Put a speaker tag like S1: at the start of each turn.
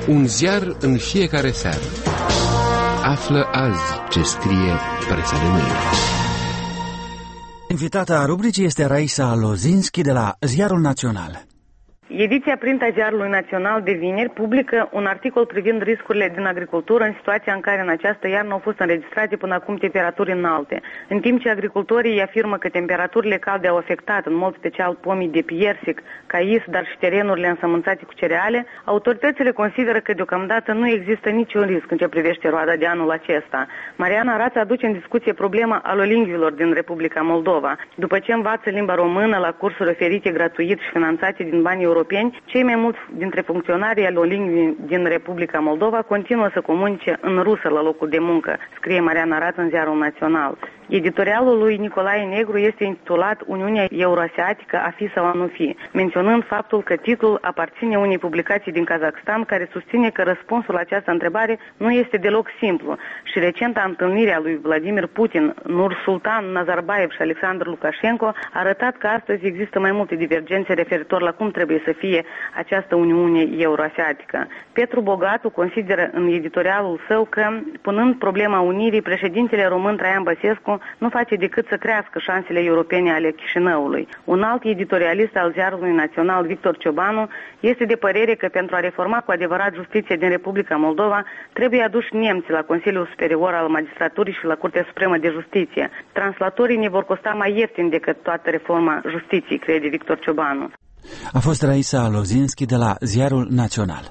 S1: Un ziar în fiecare seară. Află azi ce scrie presa de mâine.
S2: Invitata rubricii este Raisa Lozinski de la Ziarul Național.
S3: Ediția print a Ziarului Național de vineri publică un articol privind riscurile din agricultură în situația în care în această iarnă au fost înregistrate până acum temperaturi înalte. În timp ce agricultorii afirmă că temperaturile calde au afectat în mod special pomii de piersic, cais, dar și terenurile însămânțate cu cereale, autoritățile consideră că deocamdată nu există niciun risc în ce privește roada de anul acesta. Mariana Raț aduce în discuție problema alolingvilor din Republica Moldova. După ce învață limba română la cursuri oferite gratuit și finanțate din banii europeni, cei mai mulți dintre funcționarii alolingvi din Republica Moldova continuă să comunice în rusă la locul de muncă, scrie Mariana Raț în Ziarul Național. Editorialul lui Nicolae Negru este intitulat Uniunea Euroasiatică a fi sau a nu fi, menționând faptul că titlul aparține unei publicații din Kazakhstan care susține că răspunsul la această întrebare nu este deloc simplu și recenta întâlnire a lui Vladimir Putin, Nursultan Nazarbayev și Alexander Lukashenko a arătat că astăzi există mai multe divergențe referitor la cum trebuie să fie această Uniune Euroasiatică. Petru Bogatu consideră în editorialul său că, punând problema unirii, președintele român Traian Băsescu nu face decât să crească șansele europene ale Chișinăului. Un alt editorialist al Ziarului Național, Victor Ciobanu, este de părere că pentru a reforma cu adevărat justiția din Republica Moldova trebuie aduși nemții la Consiliul Superior al Magistraturii și la Curtea Supremă de Justiție. Translatorii ne vor costa mai ieftin decât toată reforma justiției, crede Victor Ciobanu.
S2: A fost Raisa Lozinski de la Ziarul Național.